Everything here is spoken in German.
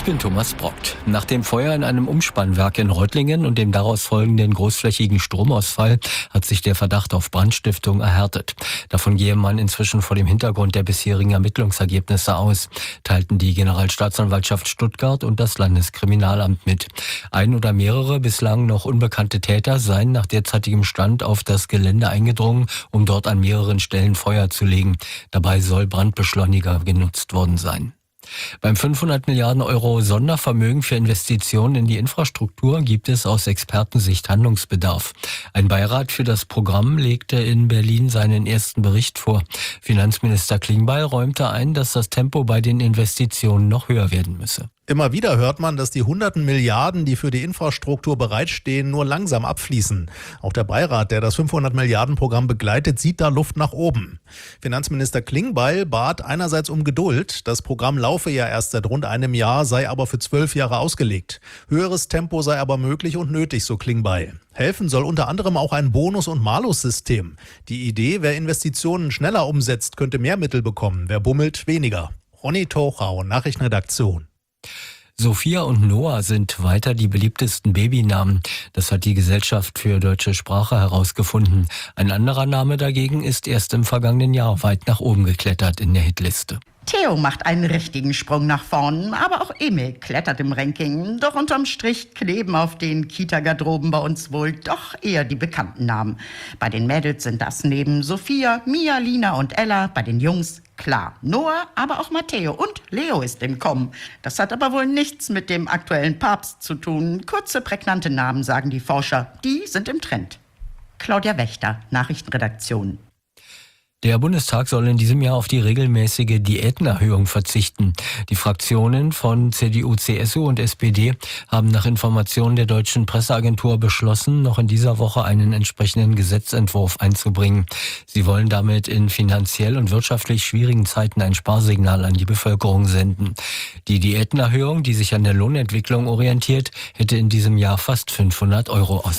bin Thomas Brockt. Nach dem Feuer in einem Umspannwerk in Reutlingen und dem daraus folgenden großflächigen Stromausfall hat sich der Verdacht auf Brandstiftung erhärtet. Davon gehe man inzwischen vor dem Hintergrund der bisherigen Ermittlungsergebnisse aus, teilten die Generalstaatsanwaltschaft Stuttgart und das Landeskriminalamt mit. Ein oder mehrere bislang noch unbekannte Täter seien nach derzeitigem Stand auf das Gelände eingedrungen, um dort an mehreren Stellen Feuer zu legen. Dabei soll Brandbeschleuniger genutzt worden sein. Beim 500 Milliarden Euro Sondervermögen für Investitionen in die Infrastruktur gibt es aus Expertensicht Handlungsbedarf. Ein Beirat für das Programm legte in Berlin seinen ersten Bericht vor. Finanzminister Klingbeil räumte ein, dass das Tempo bei den Investitionen noch höher werden müsse. Immer wieder hört man, dass die hunderten Milliarden, die für die Infrastruktur bereitstehen, nur langsam abfließen. Auch der Beirat, der das 500-Milliarden-Programm begleitet, sieht da Luft nach oben. Finanzminister Klingbeil bat einerseits um Geduld. Das Programm laufe ja erst seit rund einem Jahr, sei aber für 12 Jahre ausgelegt. Höheres Tempo sei aber möglich und nötig, so Klingbeil. Helfen soll unter anderem auch ein Bonus- und Malus-System. Die Idee, wer Investitionen schneller umsetzt, könnte mehr Mittel bekommen. Wer bummelt, weniger. Ronny Tochau, Nachrichtenredaktion. Sophia und Noah sind weiter die beliebtesten Babynamen. Das hat die Gesellschaft für deutsche Sprache herausgefunden. Ein anderer Name dagegen ist erst im vergangenen Jahr weit nach oben geklettert in der Hitliste. Theo macht einen richtigen Sprung nach vorn, aber auch Emil klettert im Ranking. Doch unterm Strich kleben auf den Kita-Garderoben bei uns wohl doch eher die bekannten Namen. Bei den Mädels sind das neben Sophia, Mia, Lina und Ella, bei den Jungs klar Noah, aber auch Matteo und Leo ist im Kommen. Das hat aber wohl nichts mit dem aktuellen Papst zu tun. Kurze, prägnante Namen, sagen die Forscher, die sind im Trend. Claudia Wächter, Nachrichtenredaktion. Der Bundestag soll in diesem Jahr auf die regelmäßige Diätenerhöhung verzichten. Die Fraktionen von CDU, CSU und SPD haben nach Informationen der deutschen Presseagentur beschlossen, noch in dieser Woche einen entsprechenden Gesetzentwurf einzubringen. Sie wollen damit in finanziell und wirtschaftlich schwierigen Zeiten ein Sparsignal an die Bevölkerung senden. Die Diätenerhöhung, die sich an der Lohnentwicklung orientiert, hätte in diesem Jahr fast 500 € ausgemacht.